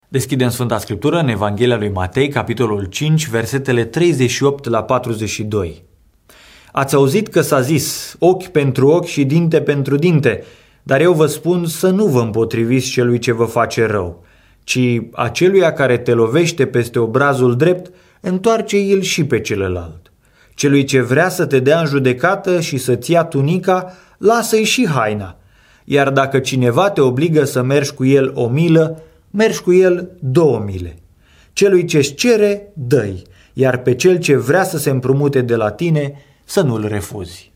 Deschidem Sfânta Scriptură în Evanghelia lui Matei, capitolul 5, versetele 38 la 42. Ați auzit că s-a zis, ochi pentru ochi și dinte pentru dinte, dar eu vă spun să nu vă împotriviți celui ce vă face rău, ci aceluia care te lovește peste obrazul drept, întoarce-i-l și pe celălalt. Celui ce vrea să te dea în judecată și să-ți ia tunica, lasă-i și haina. Iar dacă cineva te obligă să mergi cu el 1 milă, mergi cu el 2 mile. Celui ce-ți cere, dă-i, iar pe cel ce vrea să se împrumute de la tine, să nu-l refuzi.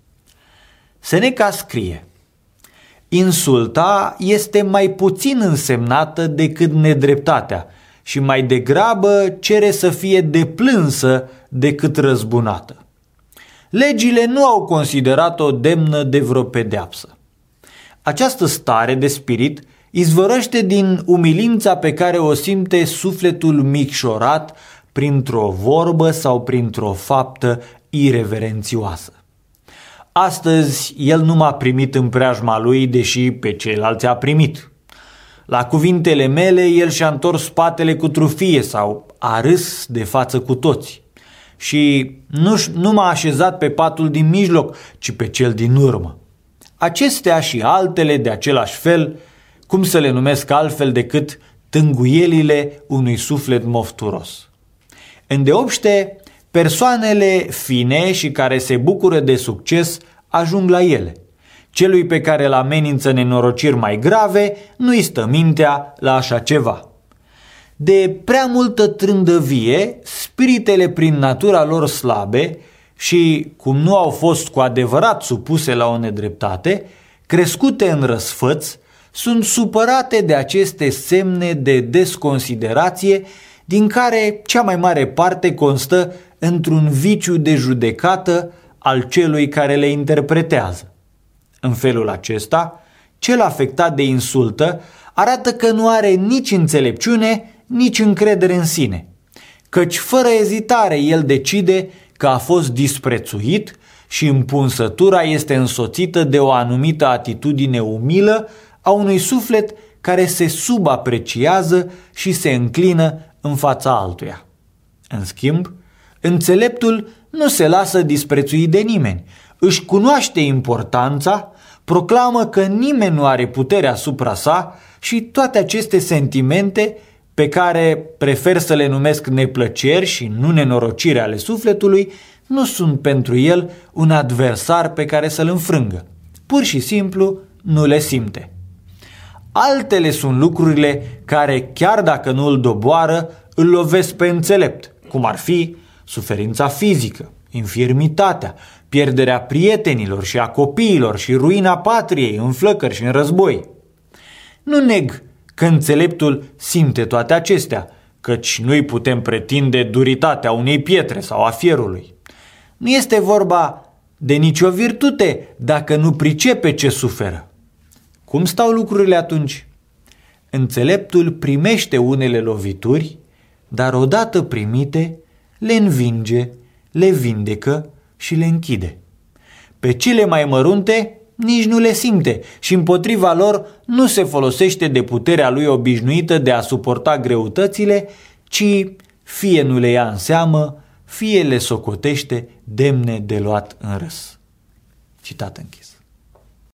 Seneca scrie: insulta este mai puțin însemnată decât nedreptatea și mai degrabă cere să fie deplânsă decât răzbunată. Legile nu au considerat-o demnă de vreo pedeapsă. Această stare de spirit izvorăște din umilința pe care o simte sufletul micșorat printr-o vorbă sau printr-o faptă ireverențioasă. Astăzi el nu m-a primit în preajma lui, deși pe ceilalți a primit. La cuvintele mele el și-a întors spatele cu trufie sau a râs de față cu toți. Și nu m-a așezat pe patul din mijloc, ci pe cel din urmă. Acestea și altele de același fel, cum să le numesc altfel decât tânguielile unui suflet mofturos. Îndeopște, persoanele fine și care se bucură de succes ajung la ele. Celui pe care îl amenință nenorociri mai grave nu-i stă mintea la așa ceva. De prea multă trândăvie, spiritele prin natura lor slabe și, cum nu au fost cu adevărat supuse la o nedreptate, crescute în răsfăț, sunt supărate de aceste semne de desconsiderație, din care cea mai mare parte constă într-un viciu de judecată al celui care le interpretează. În felul acesta, cel afectat de insultă arată că nu are nici înțelepciune, nici încredere în sine, căci fără ezitare el decide că a fost disprețuit și împunsătura este însoțită de o anumită atitudine umilă a unui suflet care se subapreciază și se înclină în fața altuia. În schimb, înțeleptul nu se lasă disprețuit de nimeni, își cunoaște importanța, proclamă că nimeni nu are putere asupra sa și toate aceste sentimente, pe care prefer să le numesc neplăceri și nu nenorocire ale sufletului, nu sunt pentru el un adversar pe care să-l înfrângă. Pur și simplu nu le simte. Altele sunt lucrurile care, chiar dacă nu îl doboară, îl lovesc pe înțelept, cum ar fi suferința fizică, infirmitatea, pierderea prietenilor și a copiilor și ruina patriei în flăcări și în război. Nu neg că înțeleptul simte toate acestea, căci nu-i putem pretinde duritatea unei pietre sau a fierului. Nu este vorba de nicio virtute dacă nu pricepe ce suferă. Cum stau lucrurile atunci? Înțeleptul primește unele lovituri, dar odată primite, le învinge, le vindecă și le închide. Pe cele mai mărunte nici nu le simte și împotriva lor nu se folosește de puterea lui obișnuită de a suporta greutățile, ci fie nu le ia în seamă, fie le socotește demne de luat în râs. Citat închis.